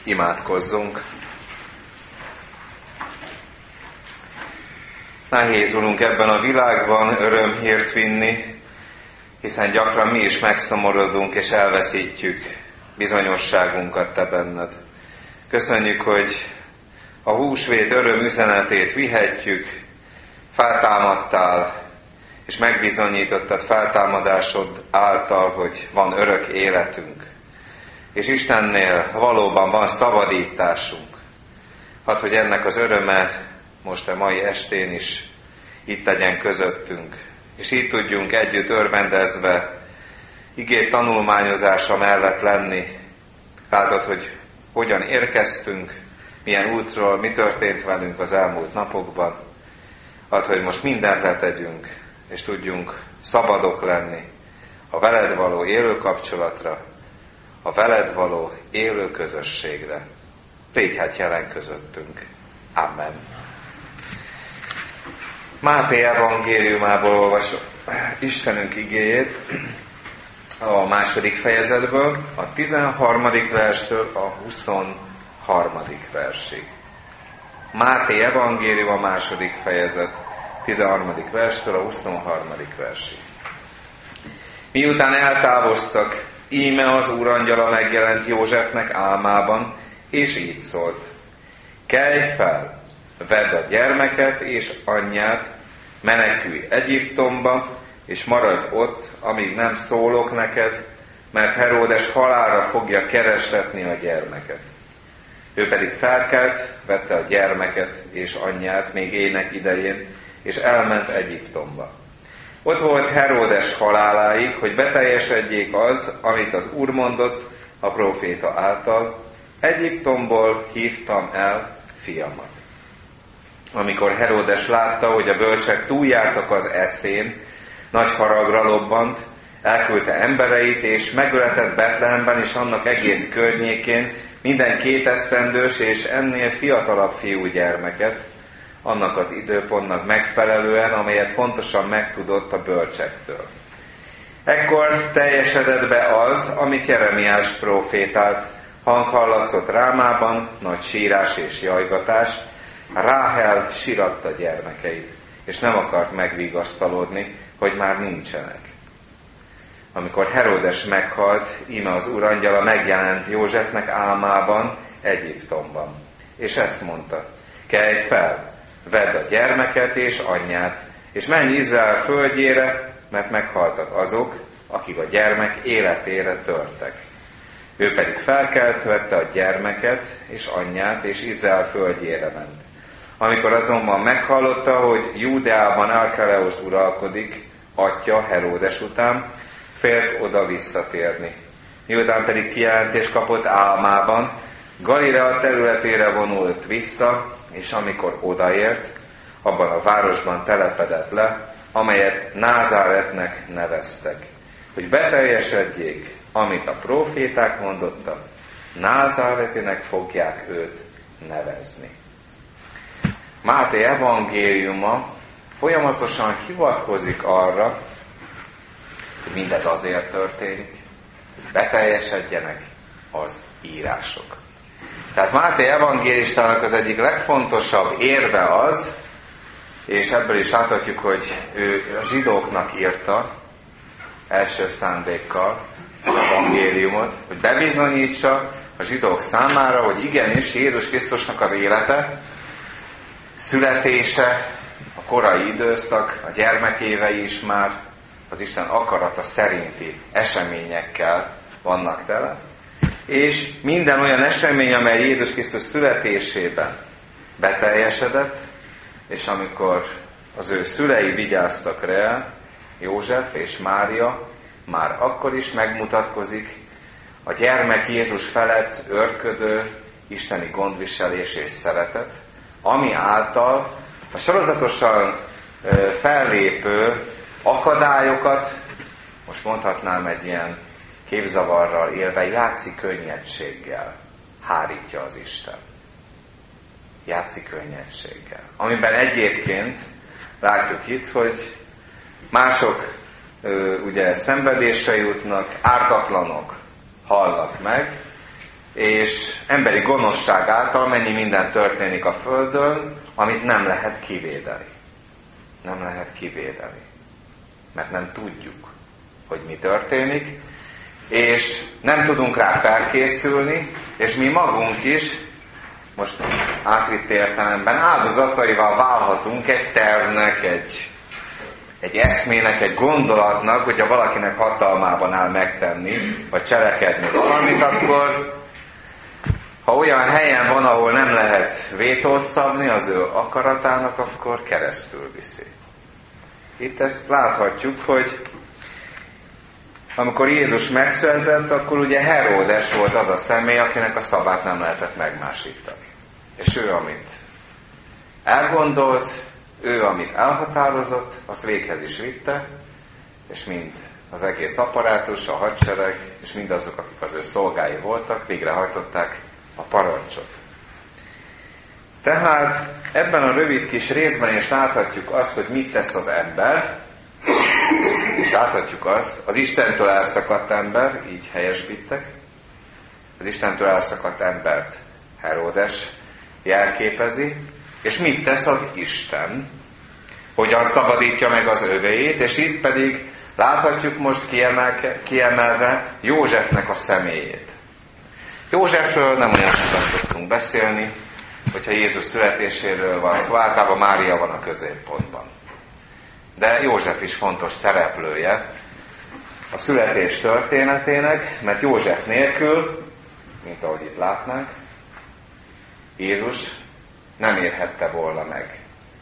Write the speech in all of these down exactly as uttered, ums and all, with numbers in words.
Imádkozzunk. Nehéz, Urunk, ebben a világban örömhírt vinni, hiszen gyakran mi is megszomorodunk és elveszítjük bizonyosságunkat Te benned. Köszönjük, hogy a húsvét öröm üzenetét vihetjük, feltámadtál, és megbizonyítottad feltámadásod által, hogy van örök életünk. És Istennél valóban van szabadításunk. Hadd, hogy ennek az öröme most a mai estén is itt legyen közöttünk. És így tudjunk együtt örvendezve igét tanulmányozása mellett lenni. Látod, hogy hogyan érkeztünk, milyen útról, mi történt velünk az elmúlt napokban. Hadd, hogy most mindent letegyünk, és tudjunk szabadok lenni a veled való élő kapcsolatra, a veled való élő közösségre. Légy hát jelen közöttünk. Amen. Máté evangéliumából olvasom Istenünk igéjét, a második fejezetből, a tizenharmadik verstől a huszonharmadik versig. Máté evangélium a második fejezet, tizenharmadik verstől a huszonharmadik versig. Miután eltávoztak, íme az Úr angyala megjelent Józsefnek álmában, és így szólt: kelj fel, vedd a gyermeket és anyját, menekülj Egyiptomba, és maradj ott, amíg nem szólok neked, mert Heródes halálra fogja keresletni a gyermeket. Ő pedig felkelt, vette a gyermeket és anyját még ének idején, és elment Egyiptomba. Ott volt Heródes haláláig, hogy beteljesedjék az, amit az Úr mondott a próféta által: Egyiptomból hívtam el fiamat. Amikor Heródes látta, hogy a bölcsek túljártak az eszén, nagy haragra lobbant, elküldte embereit, és megöletett Betlehemben és annak egész környékén minden kétesztendős és ennél fiatalabb fiúgyermeket, annak az időpontnak megfelelően, amelyet pontosan megtudott a bölcsektől. Ekkor teljesedett be az, amit Jeremiás prófétált: hang hallatszott Rámában, nagy sírás és jajgatás, Ráhel síratta gyermekeit, és nem akart megvigasztalodni, hogy már nincsenek. Amikor Heródes meghalt, íme az Úr angyala megjelent Józsefnek álmában Egyiptomban, és ezt mondta: kelj fel, vedd a gyermeket és anyját, és menj Izrael földjére, mert meghaltak azok, akik a gyermek életére törtek. Ő pedig felkelt, vette a gyermeket és anyját, és Izrael földjére ment. Amikor azonban meghallotta, hogy Júdeában Arkeleusz uralkodik, atya Heródes után, félt oda visszatérni. Miután pedig kijelentést kapott álmában, Galilea területére vonult vissza, és amikor odaért, abban a városban telepedett le, amelyet Názáretnek neveztek, hogy beteljesedjék, amit a próféták mondottak: Názáretinek fogják őt nevezni. Máté evangéliuma folyamatosan hivatkozik arra, hogy mindez azért történik, hogy beteljesedjenek az írások. Tehát Máté evangélistának az egyik legfontosabb érve az, és ebből is láthatjuk, hogy ő a zsidóknak írta első szándékkal az evangéliumot, hogy bebizonyítsa a zsidók számára, hogy igenis Jézus Krisztusnak az élete, születése, a korai időszak, a gyermekévei is már az Isten akarata szerinti eseményekkel vannak tele, és minden olyan esemény, amely Jézus Krisztus születésében beteljesedett, és amikor az ő szülei vigyáztak rá, József és Mária, már akkor is megmutatkozik a gyermek Jézus felett őrködő isteni gondviselés és szeretet, ami által a sorozatosan fellépő akadályokat, most mondhatnám egy ilyen képzavarral élve, játszik könnyedséggel hárítja az Isten. Játszik könnyedséggel. Amiben egyébként látjuk itt, hogy mások ö, ugye szenvedésre jutnak, ártatlanok halnak meg, és emberi gonoszság által mennyi minden történik a Földön, amit nem lehet kivédeni. Nem lehet kivédeni. Mert nem tudjuk, hogy mi történik, és nem tudunk rá felkészülni, és mi magunk is, most átvitt értelemben áldozataival válhatunk egy tervnek, egy, egy eszmének, egy gondolatnak, hogyha valakinek hatalmában áll megtenni, vagy cselekedni valamit, akkor ha olyan helyen van, ahol nem lehet vétót szabni az ő akaratának, akkor keresztül viszi. Itt ezt láthatjuk, hogy amikor Jézus megszületett, akkor ugye Heródes volt az a személy, akinek a szavát nem lehetett megmásítani. És ő, amit elgondolt, ő, amit elhatározott, azt véghez is vitte, és mind az egész apparátus, a hadsereg, és mindazok, akik az ő szolgái voltak, végrehajtották a parancsot. Tehát ebben a rövid kis részben is láthatjuk azt, hogy mit tesz az ember, és láthatjuk azt, az Istentől elszakadt ember, így helyesbítek, az Istentől elszakadt embert Heródes jelképezi, és mit tesz az Isten, hogyan szabadítja meg az övéit, és itt pedig láthatjuk most kiemelke, kiemelve Józsefnek a személyét. Józsefről nem olyan sokat szoktunk beszélni, hogyha Jézus születéséről van szó, általában Mária van a középpontban. De József is fontos szereplője a születés történetének, mert József nélkül, mint ahogy itt látnánk, Jézus nem érhette volna meg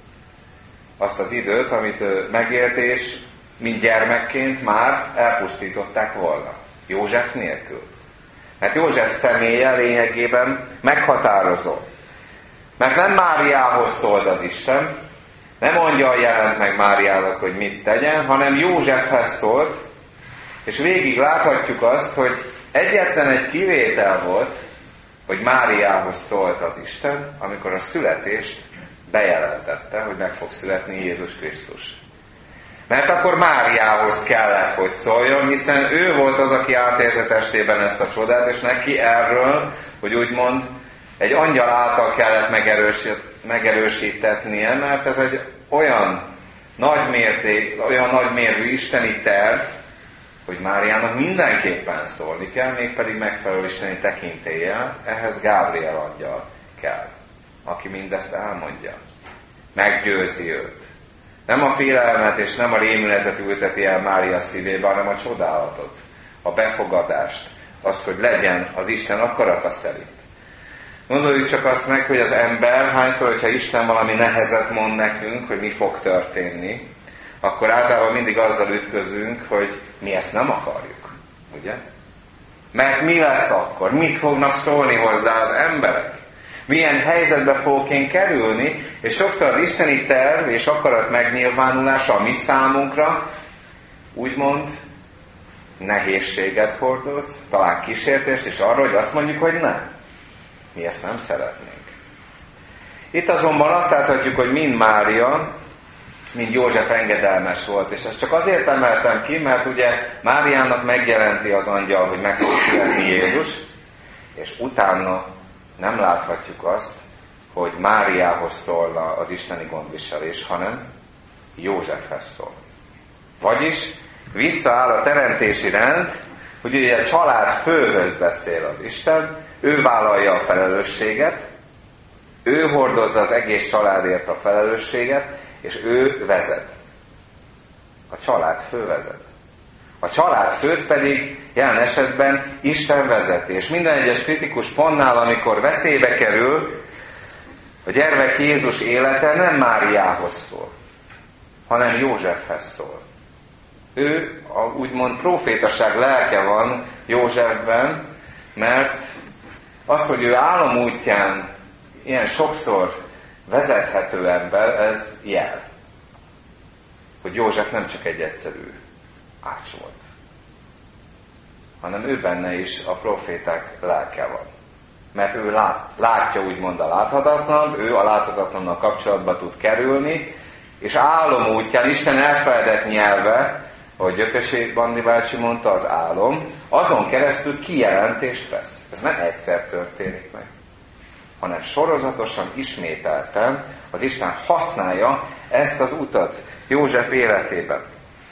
azt az időt, amit ő megélt, és mint gyermekként már elpusztították volna. József nélkül. Mert József személye lényegében meghatározó. Mert nem Máriához szólt az Isten, nem angyal jelent meg Máriának, hogy mit tegyen, hanem Józsefhez szólt, és végig láthatjuk azt, hogy egyetlen egy kivétel volt, hogy Máriához szólt az Isten, amikor a születést bejelentette, hogy meg fog születni Jézus Krisztus. Mert akkor Máriához kellett, hogy szóljon, hiszen ő volt az, aki átélte testében ezt a csodát, és neki erről, hogy úgymond egy angyal által kellett megerősít, megerősítetnie, mert ez egy olyan nagy mérték, olyan nagymérvű isteni terv, hogy Máriának mindenképpen szólni kell, mégpedig megfelelő isteni tekintéllyel, ehhez Gábriel angyal kell, aki mindezt elmondja. Meggyőzi őt. Nem a félelmet és nem a rémületet ülteti el Mária szívébe, hanem a csodálatot, a befogadást, azt, hogy legyen az Isten akarata szerint. Gondoljuk csak azt meg, hogy az ember, hányszor, hogyha Isten valami nehezet mond nekünk, hogy mi fog történni, akkor általában mindig azzal ütközünk, hogy mi ezt nem akarjuk. Ugye? Mert mi lesz akkor? Mit fognak szólni hozzá az emberek? Milyen helyzetbe fogok én kerülni? És sokszor az isteni terv és akarat megnyilvánulása a mi számunkra úgymond nehézséget hordoz, talán kísértést, és arra, hogy azt mondjuk, hogy nem. Mi ezt nem szeretnénk. Itt azonban azt láthatjuk, hogy mind Mária, mind József engedelmes volt, és ezt csak azért emeltem ki, mert ugye Máriának megjelenti az angyal, hogy meg fog születni Jézus, és utána nem láthatjuk azt, hogy Máriához szólna az isteni gondviselés, hanem Józsefhez szól. Vagyis visszaáll a teremtési rend, hogy ugye a család főhöz beszél az Isten, ő vállalja a felelősséget, ő hordozza az egész családért a felelősséget, és ő vezet. A család fő vezet. A család főt pedig jelen esetben Isten vezeti. És minden egyes kritikus pontnál, amikor veszélybe kerül, a gyermek Jézus élete nem Máriához szól, hanem Józsefhez szól. Ő, a úgymond profétaság lelke van Józsefben, mert az, hogy ő álom útján ilyen sokszor vezethető ember, ez jel. Hogy József nem csak egy egyszerű ács volt, hanem ő benne is a proféták lelke van. Mert ő lát, látja úgymond a láthatatlan, ő a láthatatlannal kapcsolatba tud kerülni, és álom útján, Isten elfeledett nyelve ahogy Gyökösi Bandi bácsi mondta, az álom, azon keresztül kijelentést vesz. Ez nem egyszer történik meg, hanem sorozatosan, ismételten az Isten használja ezt az utat József életében.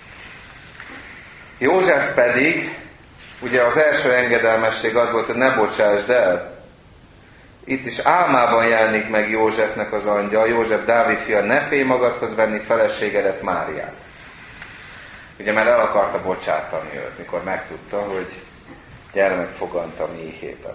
József pedig, ugye az első engedelmesség az volt, hogy ne bocsásd el. Itt is álmában jelenik meg Józsefnek az angyal, József Dávid fia, ne félj magadhoz venni feleségedet, Máriát. Ugye már el akarta bocsátani őt, mikor megtudta, hogy gyermek fogant a méhében.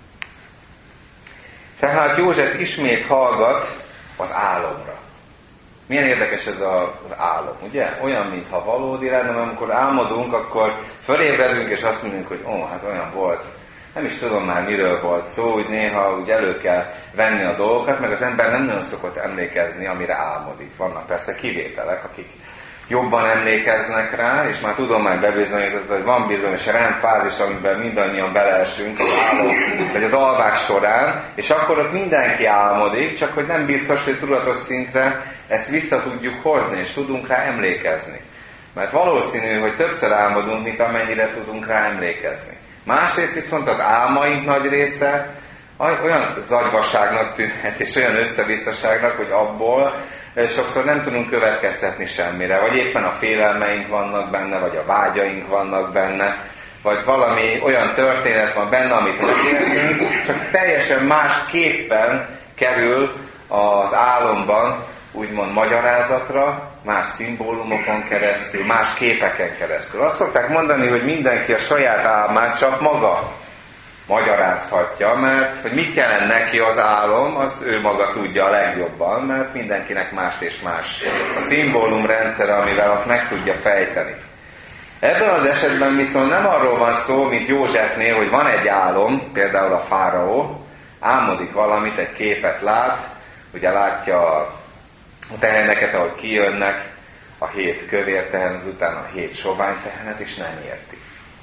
Tehát József ismét hallgat az álomra. Milyen érdekes ez az álom, ugye? Olyan, mintha valódi lenne, mert amikor álmodunk, akkor fölébredünk, és azt mondjuk, hogy ó, hát olyan volt. Nem is tudom már, miről volt szó, úgy néha úgy elő kell venni a dolgokat, meg az ember nem nagyon szokott emlékezni, amire álmodik. Vannak persze kivételek, akik jobban emlékeznek rá, és már tudomány bebizonyította, hogy van bizonyos REM-fázis, amiben mindannyian beleesünk az álom, vagy az alvás során, és akkor ott mindenki álmodik, csak hogy nem biztos, hogy tudatos szintre ezt vissza tudjuk hozni, és tudunk rá emlékezni. Mert valószínű, hogy többször álmodunk, mint amennyire tudunk rá emlékezni. Másrészt viszont az álmaink nagy része olyan zagyvaságnak tűnhet, és olyan összevisszaságnak, hogy abból sokszor nem tudunk következtetni semmire, vagy éppen a félelmeink vannak benne, vagy a vágyaink vannak benne, vagy valami olyan történet van benne, amit megértünk, csak teljesen másképpen kerül az álomban, úgymond magyarázatra, más szimbólumokon keresztül, más képeken keresztül. Azt szokták mondani, hogy mindenki a saját álmát csak maga magyarázhatja, mert hogy mit jelent neki az álom, azt ő maga tudja a legjobban, mert mindenkinek más és más a szimbólumrendszere, amivel azt meg tudja fejteni. Ebben az esetben viszont nem arról van szó, mint Józsefnél, hogy van egy álom, például a fáraó, álmodik valamit, egy képet lát, ugye látja a teheneket, ahogy kijönnek, a hét kövér tehenet, utána a hét sovány tehenet, és nem érti.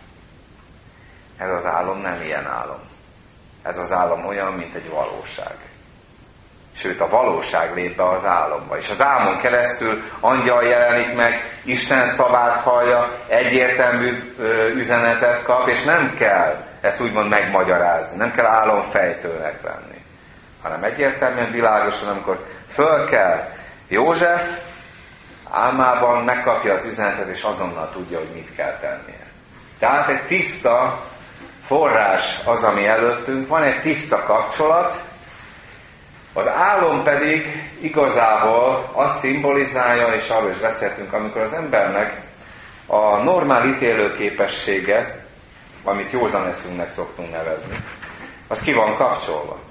Ez az álom nem ilyen álom. Ez az álom olyan, mint egy valóság. Sőt, a valóság lép be az álomba. És az álmon keresztül angyal jelenik meg, Isten szavát hallja, egyértelmű üzenetet kap, és nem kell ezt úgymond megmagyarázni, nem kell álomfejtőnek lenni. Hanem egyértelműen világosan, amikor föl kell József, álmában megkapja az üzenetet, és azonnal tudja, hogy mit kell tennie. Tehát egy tiszta forrás az, ami előttünk van, egy tiszta kapcsolat, az álom pedig igazából azt szimbolizálja, és arról is beszéltünk, amikor az embernek a normál ítélőképessége, amit józan eszünknek szoktunk nevezni, az ki van kapcsolva.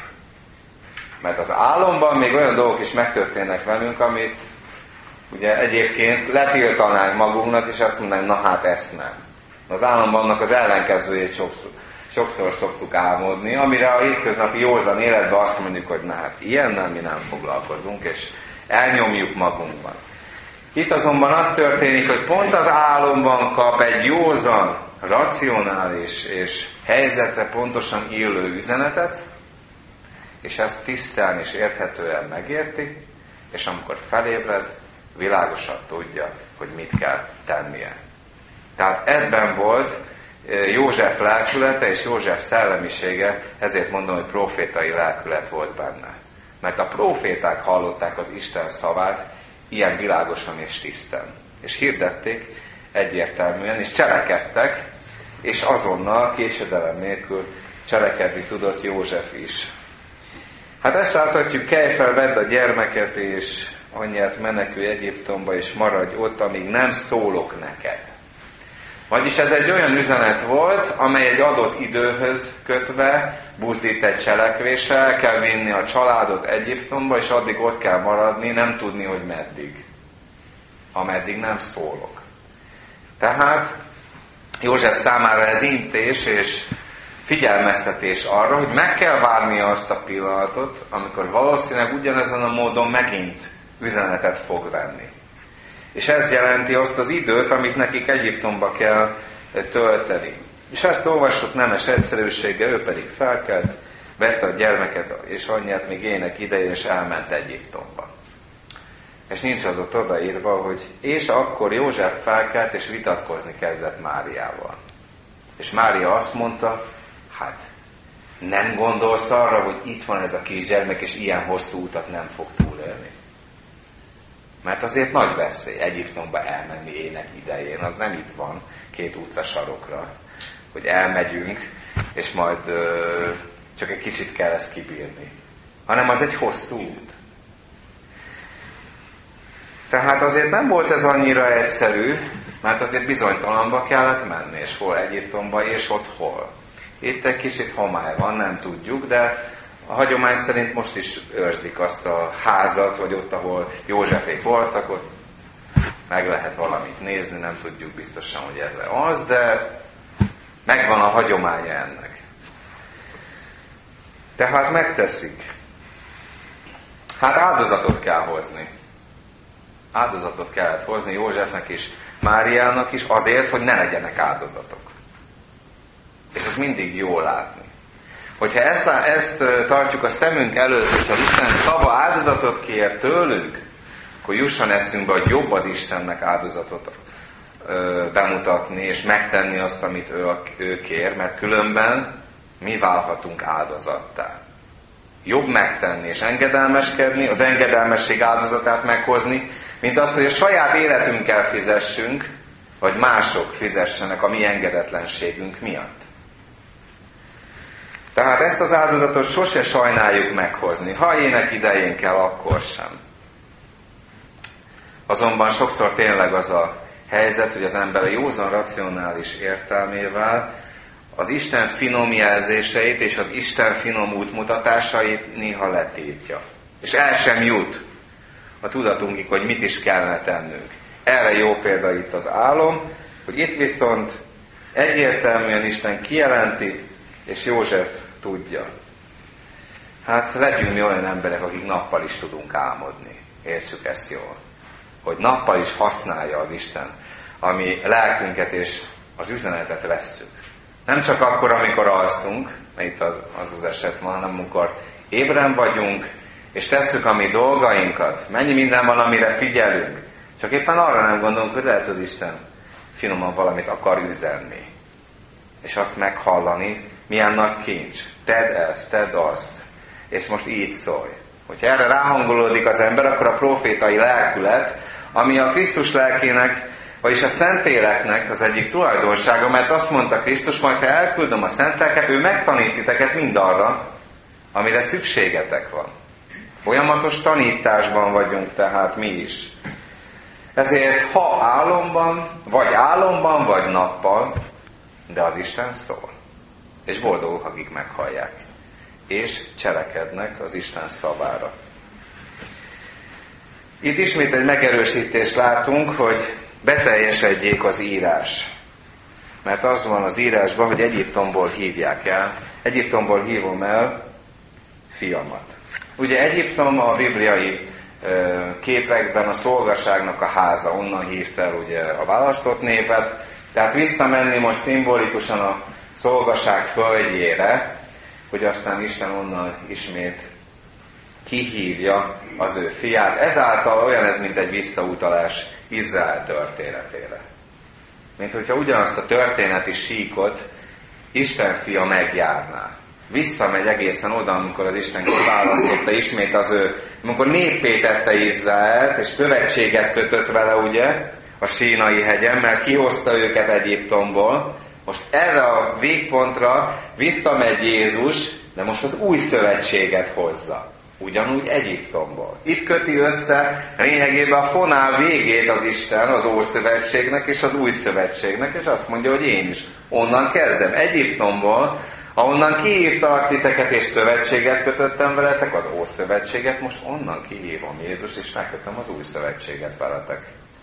Mert az álomban még olyan dolgok is megtörténnek velünk, amit ugye egyébként letiltanánk magunknak, és azt mondanánk, na hát ezt nem. Az álomban annak az ellenkezőjét sokszor, sokszor szoktuk álmodni, amire a hétköznapi józan életben azt mondjuk, hogy na hát ilyennel mi nem foglalkozunk, és elnyomjuk magunkban. Itt azonban az történik, hogy pont az álomban kap egy józan, racionális és helyzetre pontosan illő üzenetet, és ezt tisztán és érthetően megérti, és amikor felébred, világosan tudja, hogy mit kell tennie. Tehát ebben volt József lelkülete és József szellemisége, ezért mondom, hogy profétai lelkület volt benne. Mert a proféták hallották az Isten szavát ilyen világosan és tisztán. És hirdették egyértelműen, és cselekedtek, és azonnal késedelem nélkül cselekedni tudott József is. Hát ezt láthatjuk, kelj fel, vedd a gyermeket, és anyját, menekülj Egyiptomba, és maradj ott, amíg nem szólok neked. Vagyis ez egy olyan üzenet volt, amely egy adott időhöz kötve buzdít egy cselekvésre, el kell vinni a családot Egyiptomba, és addig ott kell maradni, nem tudni, hogy meddig. Ameddig nem szólok. Tehát József számára ez intés és figyelmeztetés arra, hogy meg kell várnia azt a pillanatot, amikor valószínűleg ugyanezen a módon megint üzenetet fog venni. És ez jelenti azt az időt, amit nekik Egyiptomba kell tölteni. És ezt olvassuk nemes egyszerűséggel, ő pedig felkelt, vette a gyermeket és anyját még ének idején, és elment Egyiptomba. És nincs az ott odaírva, hogy és akkor József felkelt és vitatkozni kezdett Máriával. És Mária azt mondta, hát nem gondolsz arra, hogy itt van ez a kisgyermek, és ilyen hosszú utat nem fog túlélni? Mert azért nagy veszély Egyiptomba elmenni ének idején, az nem itt van két utca sarokra, hogy elmegyünk, és majd ö, csak egy kicsit kell ezt kibírni. Hanem az egy hosszú út. Tehát azért nem volt ez annyira egyszerű, mert azért bizonytalanba kellett menni, és hol Egyiptomba, és ott hol. Itt egy kicsit homály van, nem tudjuk, de a hagyomány szerint most is őrzik azt a házat, vagy ott, ahol Józsefék voltak, ott meg lehet valamit nézni, nem tudjuk biztosan, hogy ez az, de megvan a hagyománya ennek. Tehát megteszik. Hát áldozatot kell hozni. Áldozatot kellett hozni Józsefnek és Máriának is azért, hogy ne legyenek áldozatok. És ez mindig jó látni. Hogyha ezt, ezt tartjuk a szemünk előtt, hogyha Isten szava áldozatot kér tőlünk, akkor jusson eszünkbe, hogy jobb az Istennek áldozatot ö, bemutatni, és megtenni azt, amit ő, ő kér, mert különben mi válhatunk áldozattá. Jobb megtenni és engedelmeskedni, az engedelmesség áldozatát meghozni, mint az, hogy a saját életünkkel fizessünk, vagy mások fizessenek a mi engedetlenségünk miatt. Tehát ezt az áldozatot sose sajnáljuk meghozni. Ha ének idején kell, akkor sem. Azonban sokszor tényleg az a helyzet, hogy az ember a józan racionális értelmével az Isten finom jelzéseit és az Isten finom útmutatásait néha letiltja. És el sem jut a tudatunkig, hogy mit is kellene tennünk. Erre jó példa itt az álom, hogy itt viszont egyértelműen Isten kijelenti, és József tudja. Hát legyünk mi olyan emberek, akik nappal is tudunk álmodni. Értsük ezt jól. Hogy nappal is használja az Isten, ami lelkünket és az üzenetet vesszük. Nem csak akkor, amikor alszunk, mert itt az az, az eset van, hanem amikor ébren vagyunk, és tesszük a mi dolgainkat. Mennyi minden van, amire figyelünk. Csak éppen arra nem gondolunk, hogy lehet, hogy Isten finoman valamit akar üzenni. És azt meghallani, milyen nagy kincs. Tedd ezt, tedd azt. És most így szólj. Hogyha erre ráhangolódik az ember, akkor a profétai lelkület, ami a Krisztus lelkének, vagyis a Szentléleknek az egyik tulajdonsága, mert azt mondta Krisztus, majd ha elküldöm a Szentléleket, ő megtanít titeket mindarra, amire szükségetek van. Folyamatos tanításban vagyunk tehát mi is. Ezért ha álomban, vagy álomban, vagy nappal, de az Isten szól. És boldogok, akik meghallják. És cselekednek az Isten szavára. Itt ismét egy megerősítést látunk, hogy beteljesedjék az írás. Mert az van az írásban, hogy Egyiptomból hívják el. Egyiptomból hívom el fiamat. Ugye Egyiptom a bibliai képekben a szolgaságnak a háza, onnan hívta el ugye a választott népet. Tehát visszamenni most szimbolikusan a szolgaság földjére, hogy aztán Isten onnan ismét kihívja az ő fiát. Ezáltal olyan ez, mint egy visszautalás Izrael történetére. Mint hogyha ugyanazt a történeti síkot Isten fia megjárná. Visszamegy egészen oda, amikor az Isten kiválasztotta ismét az ő, amikor néppé tette Izraelt, és szövetséget kötött vele, ugye, a Sínai hegyen, mert kihozta őket Egyiptomból. Most erre a végpontra visszamegy Jézus, de most az új szövetséget hozza. Ugyanúgy Egyiptomból. Itt köti össze lényegében a fonál végét az Isten az Ószövetségnek és az Új Szövetségnek, és azt mondja, hogy én is onnan kezdem. Egyiptomból, ahonnan kihívtalak titeket és szövetséget kötöttem veletek, az Ószövetséget, most onnan kihívom Jézus, és megkötöm az Új Szövetséget veletek.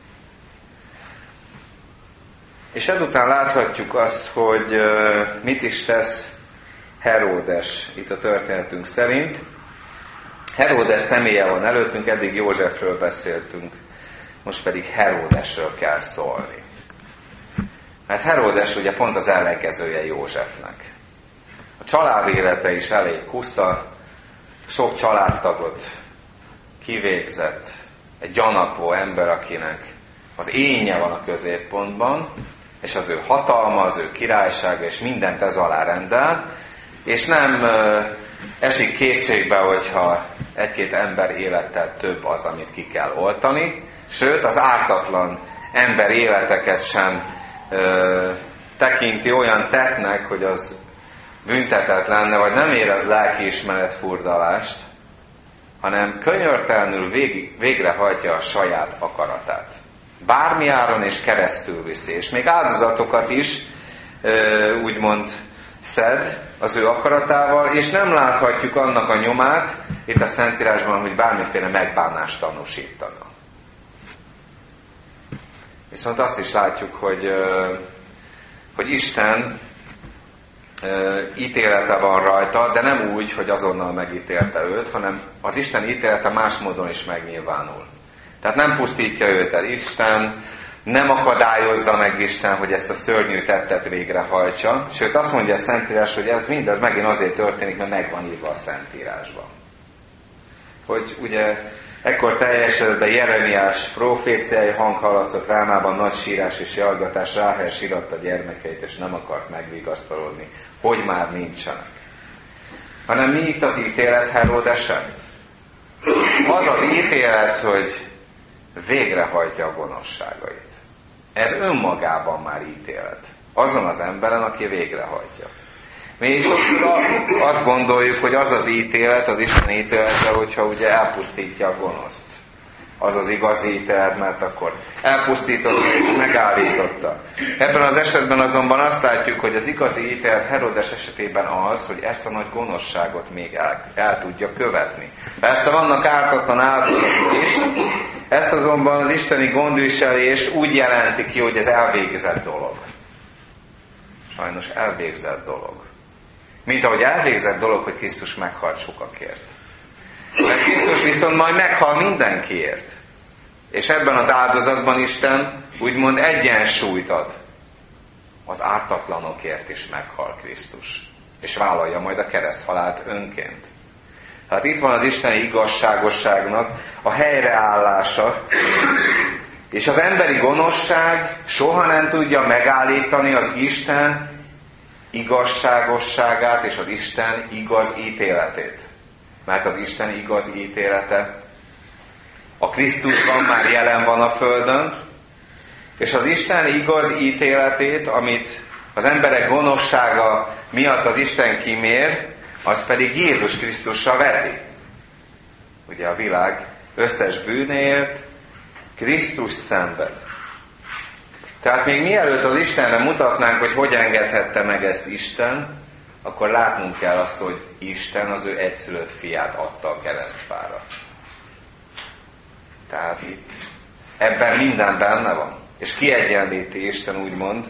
És ezután láthatjuk azt, hogy mit is tesz Heródes itt a történetünk szerint. Heródes személye van előttünk, eddig Józsefről beszéltünk, most pedig Heródesről kell szólni. Mert Heródes ugye pont az ellenkezője Józsefnek. A család élete is elég kusza, sok családtagot kivégzett, egy gyanakvó ember, akinek az énje van a középpontban, és az ő hatalma, az ő királysága, és mindent ez alá rendel, és nem esik kétségbe, hogyha egy-két ember élettel több az, amit ki kell oltani, sőt, az ártatlan ember életeket sem ö, tekinti olyan tettnek, hogy az büntetett lenne, vagy nem érez lelkiismeret furdalást, hanem könyörtelenül vég, végrehajtja a saját akaratát. Bármi áron és keresztül viszi, és még áldozatokat is ö, úgymond szed az ő akaratával, és nem láthatjuk annak a nyomát itt a Szentírásban, hogy bármiféle megbánást tanúsítana. Viszont azt is látjuk, hogy, hogy Isten ítélete van rajta, de nem úgy, hogy azonnal megítélte őt, hanem az Isten ítélete más módon is megnyilvánul. Tehát nem pusztítja őt el Isten, nem akadályozza meg Isten, hogy ezt a szörnyű tettet végrehajtsa. Sőt, azt mondja a Szentírás, hogy ez mindez megint azért történik, mert meg van írva a Szentírásban. Hogy ugye ekkor teljesedett be Jeremiás proféciái, hang hallatszott Rámában, nagy sírás és jajgatás, Ráhel síratta gyermekeit, és nem akart megvigasztalodni, hogy már nincsenek. Hanem mi itt az ítélet Heródesen? Az az ítélet, hogy végrehajtja a gonoszságait. Ez önmagában már ítélet. Azon az emberen, aki végrehajtja. Mi sokszor azt gondoljuk, hogy az az ítélet, az Isten ítélete, hogyha ugye elpusztítja a gonoszt. Az az igazi ítélet, mert akkor elpusztította és megállította. Ebben az esetben azonban azt látjuk, hogy az igazi ítélet Heródes esetében az, hogy ezt a nagy gonoszságot még el, el tudja követni. Persze vannak ártatlan áldozatok is, ezt azonban az isteni gondviselés úgy jelenti ki, hogy ez elvégzett dolog. Sajnos elvégzett dolog. Mint ahogy elvégzett dolog, hogy Krisztus meghalt sokakért. Mert Krisztus viszont majd meghal mindenkiért. És ebben az áldozatban Isten úgymond egyensúlyt ad. Az ártatlanokért is meghal Krisztus. És vállalja majd a kereszthalált önként. Tehát itt van az isteni igazságosságnak a helyreállása, és az emberi gonoszság soha nem tudja megállítani az Isten igazságosságát és az Isten igaz ítéletét. Mert az Isten igaz ítélete a Krisztusban már jelen van a földön, és az Isten igaz ítéletét, amit az emberek gonoszsága miatt az Isten kimér, az pedig Jézus Krisztusra veti. Ugye a világ összes bűnéért Krisztus szenved. Tehát még mielőtt az Istenre mutatnánk, hogy hogy engedhette meg ezt Isten, akkor látnunk kell azt, hogy Isten az ő egyszülött fiát adta a keresztfára. Tehát itt ebben minden benne van. És kiegyenlíti Isten úgymond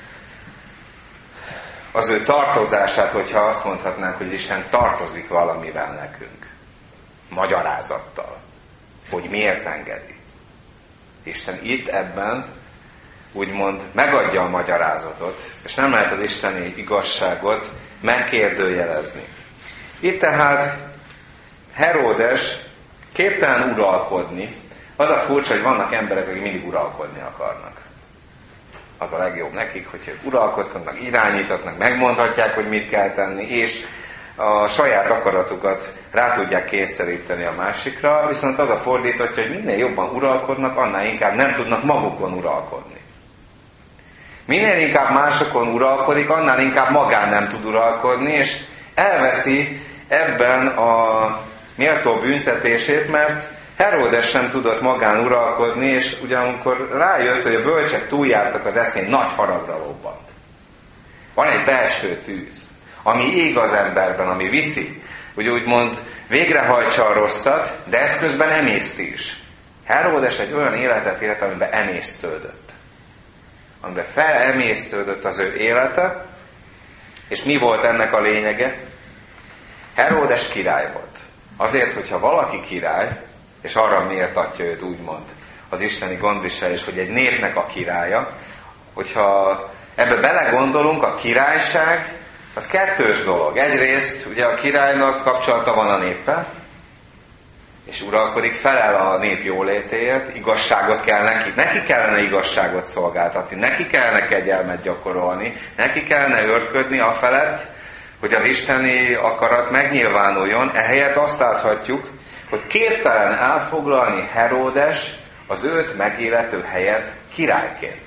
az ő tartozását, hogyha azt mondhatnánk, hogy Isten tartozik valamivel nekünk. Magyarázattal. Hogy miért engedi. Isten itt ebben úgymond megadja a magyarázatot, és nem lehet az isteni igazságot megkérdőjelezni. Itt tehát Heródes képtelen uralkodni. Az a furcsa, hogy vannak emberek, akik mindig uralkodni akarnak. Az a legjobb nekik, hogy ők uralkodtatnak, irányítatnak, megmondhatják, hogy mit kell tenni, és a saját akaratukat rá tudják kényszeríteni a másikra, viszont az a fordítottja, hogy minél jobban uralkodnak, annál inkább nem tudnak magukon uralkodni. Minél inkább másokon uralkodik, annál inkább magán nem tud uralkodni, és elveszi ebben a méltó büntetését, mert Heródes sem tudott magán uralkodni, és ugyanakkor rájött, hogy a bölcsek túljártak az eszén, nagy haragra lobbant. Van egy belső tűz, ami ég az emberben, ami viszi, hogy úgymond végrehajtsa a rosszat, de ezt közben emészti is. Heródes egy olyan életet élt, amiben emésztődött. Amiben felemésztődött az ő élete, és mi volt ennek a lényege? Heródes király volt. Azért, hogyha valaki király, és arra méltatja őt úgymond az isteni gondviselés, hogy egy népnek a királya, hogyha ebbe belegondolunk, a királyság az kettős dolog. Egyrészt ugye a királynak kapcsolata van a néppel, és uralkodik, felel a nép jólétéért, igazságot kell neki, neki kellene igazságot szolgáltatni, neki kellene kegyelmet gyakorolni, neki kellene őrködni afelett, hogy az isteni akarat megnyilvánuljon. Ehelyett azt láthatjuk, hogy képtelen elfoglalni Heródes az őt megillető helyet királyként.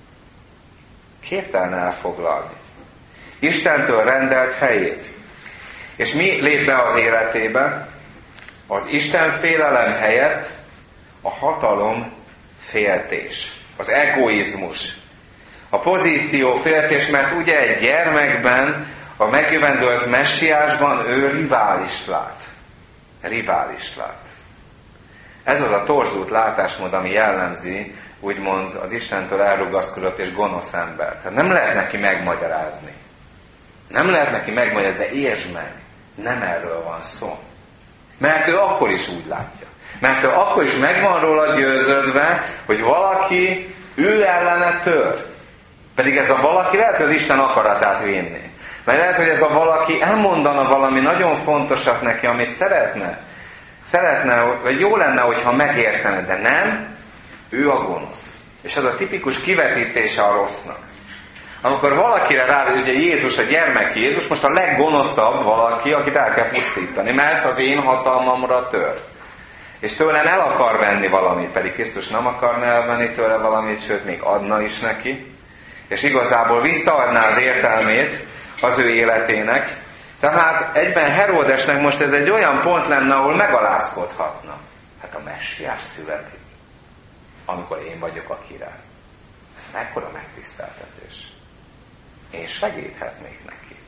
Képtelen elfoglalni Istentől rendelt helyét. És mi lép be az életébe? Az Isten félelem helyett a hatalom féltés, az egoizmus, a pozíció féltés, mert ugye egy gyermekben, a megjövendölt messiásban ő riválist lát. Riválist lát. Ez az a torzult látásmód, ami jellemzi, úgymond az Istentől elrugaszkodott és gonosz embert. Tehát nem lehet neki megmagyarázni. Nem lehet neki megmagyarázni, de értsd meg, nem erről van szó. Mert ő akkor is úgy látja. Mert ő akkor is meg van róla győződve, hogy valaki ő ellene tör. Pedig ez a valaki lehet, hogy az Isten akaratát vinni. Mert lehet, hogy ez a valaki elmondana valami nagyon fontosat neki, amit szeretne. Szeretne, vagy jó lenne, hogyha megértene, de nem, ő a gonosz. És ez a tipikus kivetítése a rossznak. Amikor valakire rá, ugye Jézus, a gyermek Jézus, most a leggonoszabb valaki, akit el kell pusztítani, mert az én hatalmamra tör. És tőlem el akar venni valamit, pedig Krisztus nem akarna elvenni tőle valamit, sőt, még adna is neki. És igazából visszaadná az értelmét az ő életének. Tehát egyben Heródesnek most ez egy olyan pont lenne, ahol megalázkodhatna. Hát a messiás születik, amikor én vagyok a király. Ez mekkora megtiszteltetés. Én segíthetnék neki.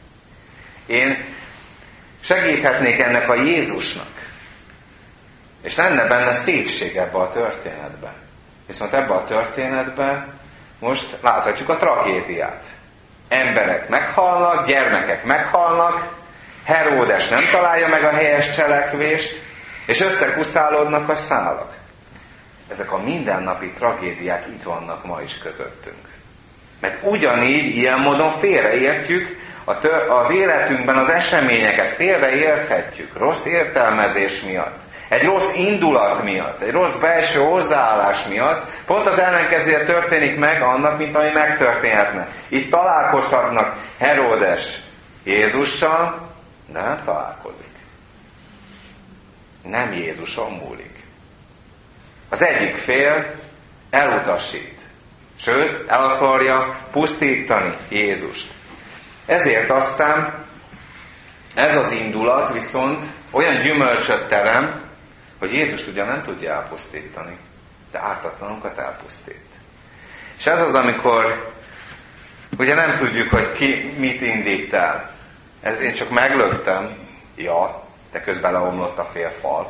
Én segíthetnék ennek a Jézusnak. És lenne benne szépség ebbe a történetben. Viszont ebbe a történetben most láthatjuk a tragédiát. Emberek meghalnak, gyermekek meghalnak, Heródes nem találja meg a helyes cselekvést, és összekuszálódnak a szálak. Ezek a mindennapi tragédiák itt vannak ma is közöttünk. Mert ugyanígy, ilyen módon félreértjük a tör- az életünkben az eseményeket, félreérthetjük rossz értelmezés miatt, egy rossz indulat miatt, egy rossz belső hozzáállás miatt, pont az ellenkezője történik meg annak, mint ami megtörténhetne. Itt találkozhatnak Heródes Jézussal, de nem találkozik. Nem Jézuson múlik. Az egyik fél elutasít. Sőt, el akarja pusztítani Jézust. Ezért aztán ez az indulat viszont olyan gyümölcsöt terem, hogy Jézust ugyan nem tudja elpusztítani, de ártatlanokat elpusztít. És ez az, amikor ugye nem tudjuk, hogy ki mit indít el. Ez én csak meglöktem, ja, de közben leomlott a fél fal.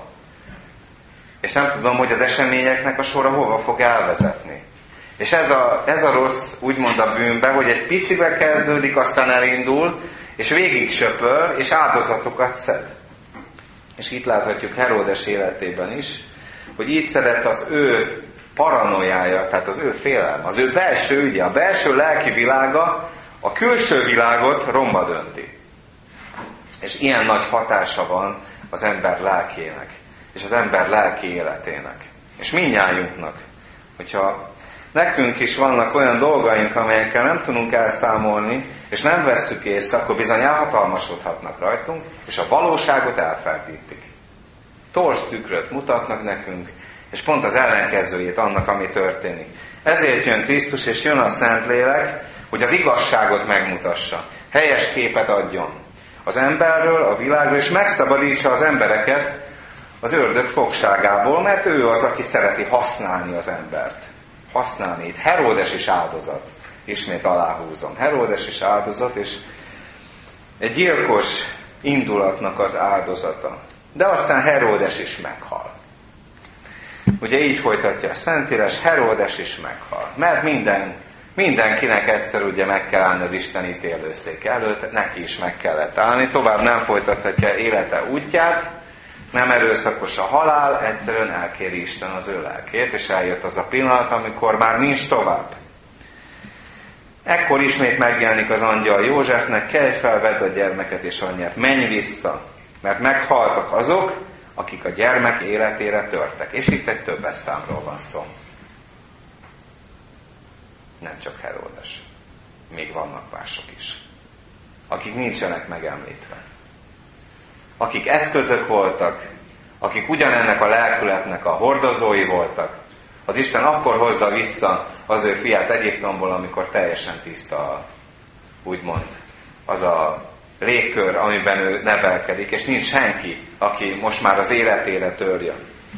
És nem tudom, hogy az eseményeknek a sora hova fog elvezetni. És ez a, ez a rossz, úgymond a bűnbe, hogy egy picibe kezdődik, aztán elindul, és végig söpör, és áldozatokat szed. És itt láthatjuk Heródes életében is, hogy így szedett az ő paranoiája, tehát az ő félelme, az ő belső ügye, a belső lelki világa a külső világot romba dönti. És ilyen nagy hatása van az ember lelkének, és az ember lelki életének. És mindnyájunknak, hogyha nekünk is vannak olyan dolgaink, amelyekkel nem tudunk elszámolni, és nem vesszük észre, akkor bizony elhatalmasodhatnak rajtunk, és a valóságot elferdítik. Torz tükröt mutatnak nekünk, és pont az ellenkezőjét annak, ami történik. Ezért jön Krisztus, és jön a Szentlélek, hogy az igazságot megmutassa, helyes képet adjon az emberről, a világról, és megszabadítsa az embereket az ördög fogságából, mert ő az, aki szereti használni az embert. Használni. Itt Heródes is áldozat. Ismét aláhúzom. Heródes is áldozat, és egy gyilkos indulatnak az áldozata. De aztán Heródes is meghal. Ugye így folytatja a Szentírás, Heródes is meghal. Mert minden, mindenkinek egyszer ugye meg kell állni az Isten ítélőszék előtt, neki is meg kellett állni, tovább nem folytathatja élete útját, nem erőszakos a halál, egyszerűen elkéri Isten az ő lelkét, és eljött az a pillanat, amikor már nincs tovább. Ekkor ismét megjelenik az angyal Józsefnek, kelj fel, vedd a gyermeket és anyját, menj vissza, mert meghaltak azok, akik a gyermek életére törtek. És itt egy többes számról van szó. Nem csak Heródes. Még vannak mások is. Akik nincsenek megemlítve. Akik eszközök voltak, akik ugyanennek a lelkületnek a hordozói voltak, az Isten akkor hozza vissza az ő fiát Egyiptomból, amikor teljesen tiszta, úgymond, az a légkör, amiben ő nevelkedik, és nincs senki, aki most már az életére törje.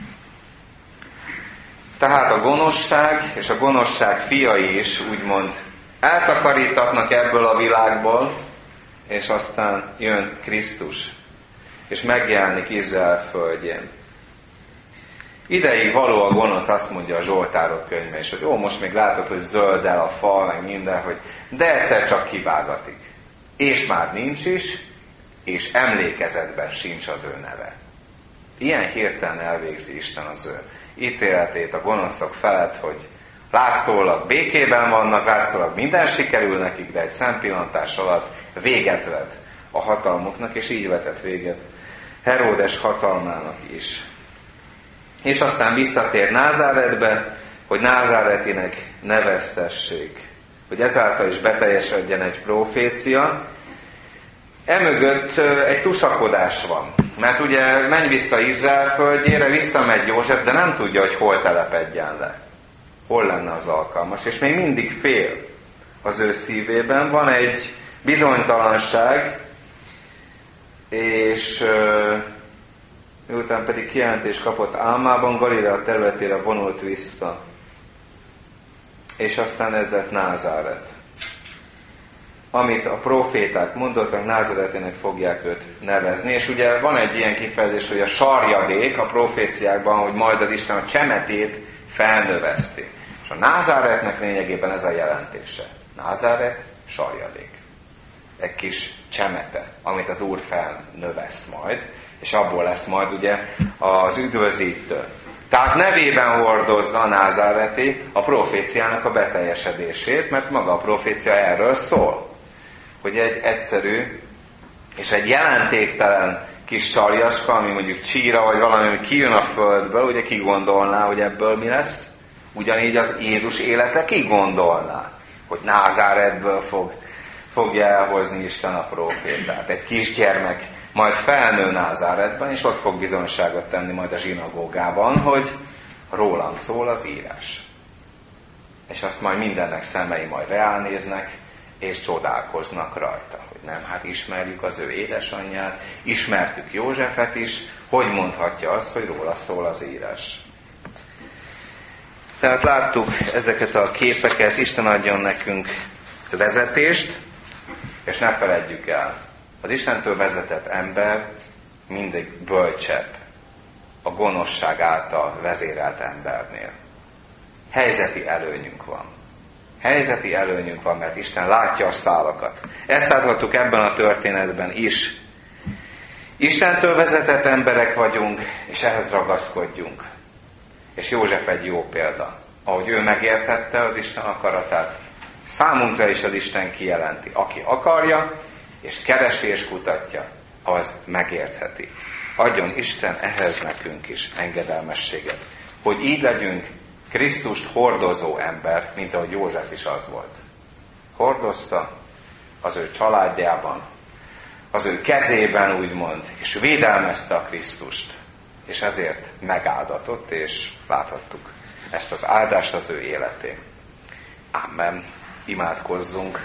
Tehát a gonoszság és a gonoszság fiai is, úgymond, eltakarítatnak ebből a világból, és aztán jön Krisztus, és megjelenik Izrael földjén. Ideig való a gonosz, azt mondja a Zsoltárok könyve, és hogy jó, most még látod, hogy zöld el a fal, meg minden, hogy de egyszer csak kivágatik. És már nincs is, és emlékezetben sincs az ő neve. Ilyen hirtelen elvégzi Isten az ő ítéletét a gonoszok felett, hogy látszólag békében vannak, látszólag minden sikerül nekik, de egy szempillantás alatt véget vet a hatalmuknak, és így vetett véget Heródes hatalmának is. És aztán visszatér Názáretbe, hogy Názáretinek neveztessék, hogy ezáltal is beteljesedjen egy profécia. Emögött egy tusakodás van, mert ugye menj vissza Izrael földjére, visszamegy József, de nem tudja, hogy hol telepedjen le. Hol lenne az alkalmas, és még mindig fél az ő szívében. Van egy bizonytalanság, és miután pedig kijelentést kapott álmában, Galilea területére vonult vissza. És aztán ez lett Názáret. Amit a proféták mondottak, Názáretének fogják őt nevezni. És ugye van egy ilyen kifejezés, hogy a sarjadék a proféciákban, hogy majd az Isten a csemetét felnöveszti. És a Názáretnek lényegében ez a jelentése. Názáret, sarjadék. Egy kis csemete, amit az Úr felnöveszt majd, és abból lesz majd ugye az üdvözítő. Tehát nevében hordozza a Názáreti a proféciának a beteljesedését, mert maga a profécia erről szól. Hogy egy egyszerű és egy jelentéktelen kis sarjaska, ami mondjuk csíra, vagy valami, ami kijön a földből, ugye ki gondolná, hogy ebből mi lesz? Ugyanígy az Jézus élete ki gondolná, hogy Názáretből fog, fogja elhozni Isten a profétát. Egy kisgyermek majd felnő Názáretben, és ott fog bizonyságot tenni majd a zsinagógában, hogy rólam szól az írás. És azt majd mindennek szemei majd ránéznek, és csodálkoznak rajta. Hogy nem, hát ismerjük az ő édesanyját, ismertük Józsefet is, hogy mondhatja azt, hogy róla szól az írás. Tehát láttuk ezeket a képeket, Isten adjon nekünk vezetést, és ne feledjük el, az Istentől vezetett ember mindig bölcsebb a gonoszság által vezérelt embernél. Helyzeti előnyünk van. Helyzeti előnyünk van, mert Isten látja a szálakat. Ezt láthattuk ebben a történetben is. Istentől vezetett emberek vagyunk, és ehhez ragaszkodjunk. És József egy jó példa. Ahogy ő megértette az Isten akaratát, számunkra is az Isten kijelenti. Aki akarja, és keresi és kutatja, az megértheti. Adjon Isten ehhez nekünk is engedelmességet, hogy így legyünk Krisztust hordozó ember, mint ahogy József is az volt. Hordozta az ő családjában, az ő kezében úgymond, és védelmezte a Krisztust, és ezért megáldatott, és láthattuk ezt az áldást az ő életén. Amen. Imádkozzunk.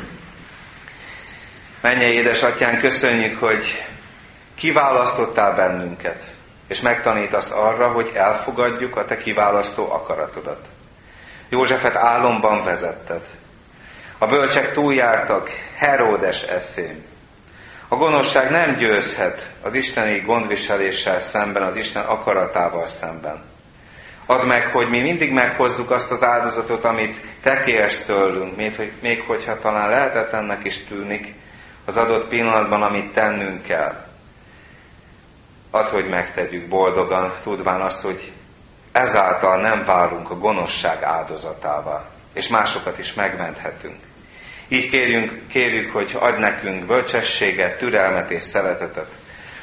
Mennyei édesatyánk, köszönjük, hogy kiválasztottál bennünket, és megtanítasz arra, hogy elfogadjuk a te kiválasztó akaratodat. Józsefet álomban vezetted. A bölcsek túljártak Heródes eszén. A gonoszság nem győzhet az isteni gondviseléssel szemben, az Isten akaratával szemben. Add meg, hogy mi mindig meghozzuk azt az áldozatot, amit te kérsz tőlünk, még, hogy, még hogyha talán lehetetlennek is tűnik az adott pillanatban, amit tennünk kell. Add, hogy megtegyük boldogan, tudván azt, hogy ezáltal nem válunk a gonoszság áldozatává, és másokat is megmenthetünk. Így kérjünk, kérjük, hogy adj nekünk bölcsességet, türelmet és szeretetet,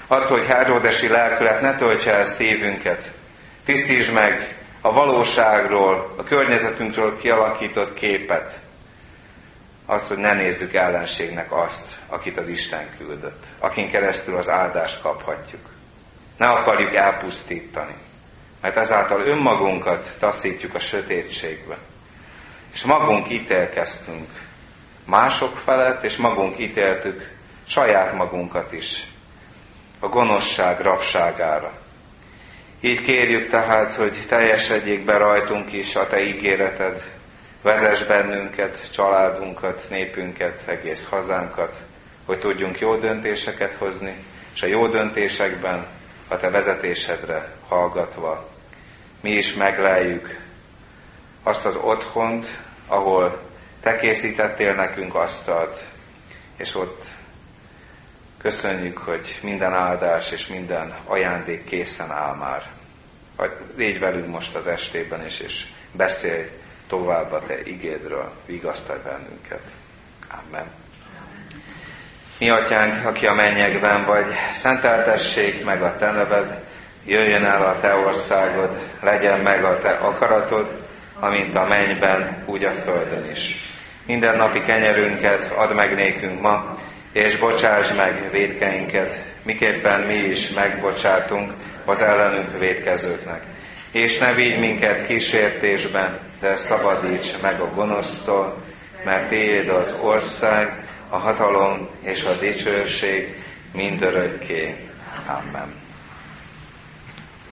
Attól, hogy Heródesi lelkület ne töltse el szívünket. Tisztítsd meg a valóságról, a környezetünkről kialakított képet. Az, hogy ne nézzük ellenségnek azt, akit az Isten küldött, akin keresztül az áldást kaphatjuk. Ne akarjuk elpusztítani, mert ezáltal önmagunkat taszítjuk a sötétségbe. És magunk ítélkeztünk mások felett, és magunk ítéltük saját magunkat is a gonoszság rabságára. Így kérjük tehát, hogy teljesedjék be rajtunk is a Te ígéreted, vezess bennünket, családunkat, népünket, egész hazánkat, hogy tudjunk jó döntéseket hozni, és a jó döntésekben a Te vezetésedre hallgatva mi is megleljük azt az otthont, ahol Te készítettél nekünk asztalt, és ott köszönjük, hogy minden áldás és minden ajándék készen áll már. Légy velünk most az estében is, és beszélj tovább a Te igédről, vigasztalj bennünket. Amen. Mi atyánk, aki a mennyekben vagy, szenteltessék meg a Te neved, jöjjön el a Te országod, legyen meg a Te akaratod, amint a mennyben, úgy a földön is. Minden napi kenyerünket add meg nékünk ma, és bocsáss meg vétkeinket, miképpen mi is megbocsátunk az ellenünk vétkezőknek. És ne vigy minket kísértésben, de szabadíts meg a gonosztól, mert Tiéd az ország, a hatalom és a dicsőség mindörökké. Amen.